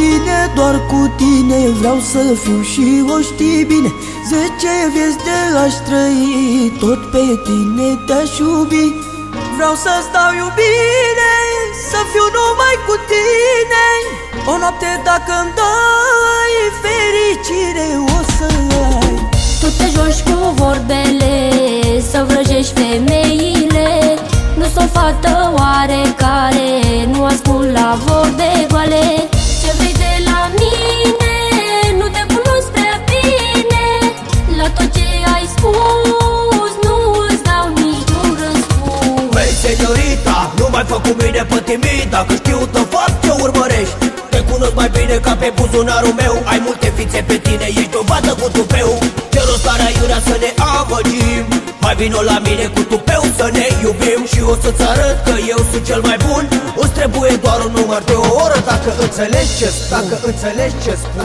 tine, doar cu tine vreau să fiu și o știi bine. 10 vieți de aș trăi, tot pe tine te-aș iubi. Vreau să stau iubire, să fiu numai cu tine. O noapte dacă-mi dai fericire o să ai. Tu te joci cu vorbele, să vrăjești femeile. Nu s-o fată oarecare, nu ascult la vorbe goale. Ce vrei de la mine, nu te cunosc prea bine. La tot ce ai spus, nu îți dau niciun răspuns. Băi, seniorita, nu mai fă cu mine pe timid. Dacă știu de fapt ce urmărești, te cunosc mai bine ca pe buzunarul meu. Ai multe fițe pe tine, ești o vată cu tupeu. Ce rost are aiurea să ne amăgim? Hai vino la mine cu tupeu să ne iubim. Și o să-ți arăt că eu sunt cel mai bun. Îți trebuie doar un număr de o oră, dacă înțelegi ce spun. Dacă înțelegi ce spun.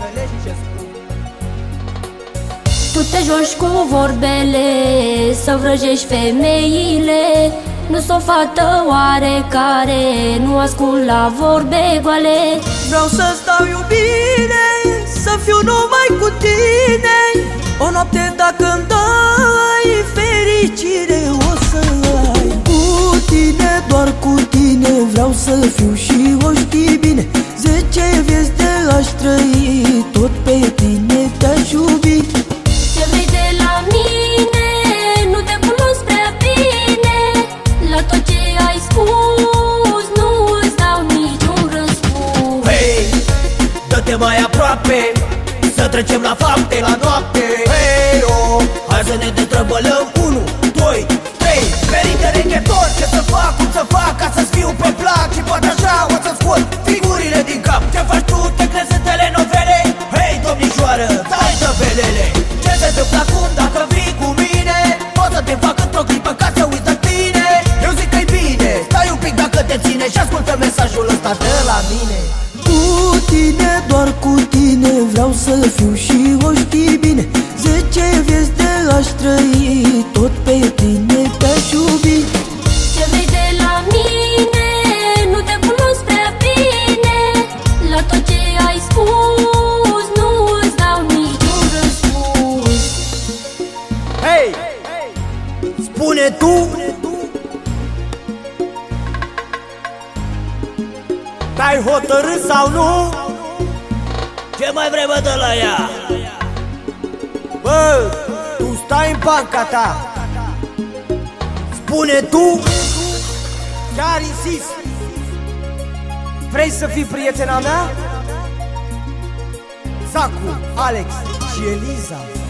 Tu te joci cu vorbele, să vrăjești femeile. Nu s-o fată oarecare, nu ascult la vorbe goale. Vreau să stau iubire, să fiu numai cu tine. O noapte dacă-mi dai fericire o să ai. Cu tine, doar cu tine vreau să fiu și o știi bine. 10 vieți de aș trăi, tot pe tine te-aș iubi. Ce vrei de la mine, nu te cunosc prea bine. La tot ce ai spus, nu îți dau niciun răspuns. Hei, dă-te mai aproape, să trecem la fapte, la noapte. Hei, oh, hai să ne destrăbălăm. 1, 2, 3, perite reghetor. Ce să fac, cum să fac, ca să-ți fiu pe plac. Și poate așa o să scot figurile din cap. Ce faci tu, te crezi în telenovele? Hei, domnișoară, stai de velele. Ce se întâmplă acum dacă vii cu mine? Pot să te fac într-o clipă ca să uiți de tine. Eu zic că-i bine, stai un pic dacă te ține și ascultă mesajul ăsta de la mine. Cu tine, doar cu tine vreau să fiu și o știi bine. 10 vieți de aș trăi, tot pe tine te-aș iubi. Ce vrei de la mine, nu te cunosc prea bine. La tot ce ai spus, nu îți dau niciun răspuns. Hei, spune tu. Te-ai hotărât sau nu? Ce mai vrei, bă, de la ea? Bă, tu stai în banca ta. Spune tu. Chiar insist. Vrei să fii prietena mea? Zacu, Alex și Eliza.